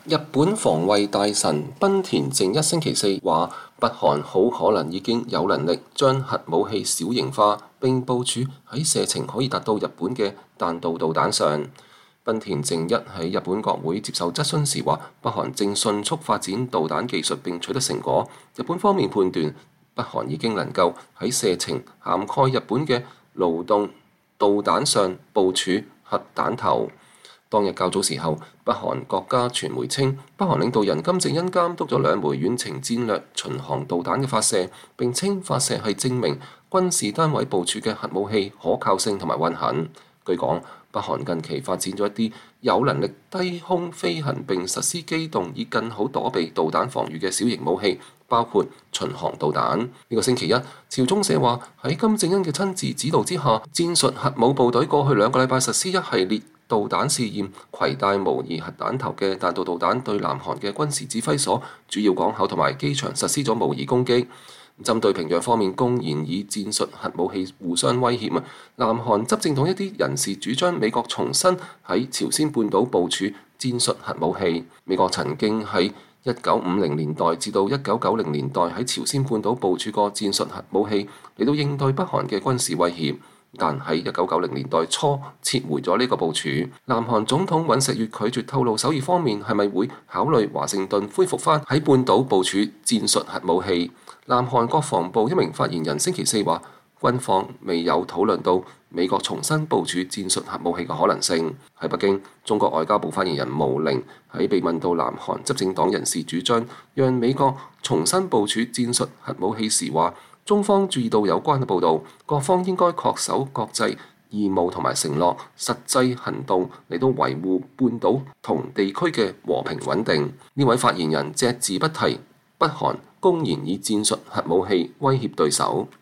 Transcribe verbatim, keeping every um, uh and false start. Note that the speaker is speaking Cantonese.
日本防衛大臣濱田正一星期四話，北韓好可能已經有能力將核武器小型化，並部署喺射程可以達到日本嘅彈道導彈上。濱田正一喺日本國會接受質詢時話，北韓正迅速發展導彈技術並取得成果。日本方面判斷，北韓已經能夠喺射程涵蓋日本嘅勞動導彈上部署核彈頭。當日較早時候，北韓國家傳媒稱，北韓領導人金正恩監督咗兩枚遠程戰略巡航導彈嘅發射，並稱發射係證明軍事單位部署嘅核武器可靠性同埋運行。據講，北韓近期發展咗一啲有能力低空飛行並實施機動，以更好躲避導彈防禦嘅小型武器，包括巡航導彈。呢、這個星期一，朝中社話喺金正恩嘅親自指導之下，戰術核武部隊過去兩個禮拜實施一系列導彈試驗，攜帶模擬核彈頭嘅彈道導彈對南韓嘅軍事指揮所、主要港口同埋機場實施咗模擬攻擊。針對平壤方面公然以戰術核武器互相威脅啊，南韓執政黨一啲人士主張美國重新喺朝鮮半島部署戰術核武器。美國曾經喺一九五零年代至到一九九零年代喺朝鮮半島部署過戰術核武器嚟到應對北韓嘅軍事威脅，但喺一九九零年代初撤回咗呢個部署。南韓總統尹錫悅拒絕透露首爾方面係咪會考慮華盛頓恢復翻喺半島部署戰術核武器。南韓國防部一名發言人星期四話，軍方未有討論到美國重新部署戰術核武器嘅可能性。喺北京，中國外交部發言人毛寧喺被問到南韓執政黨人士主張讓美國重新部署戰術核武器時話，中方注意到有關嘅報導，各方應該恪守國際義務同埋承諾，實際行動嚟到維護半島同地區嘅和平穩定。呢位發言人隻字不提北韓公然以戰術核武器威脅對手。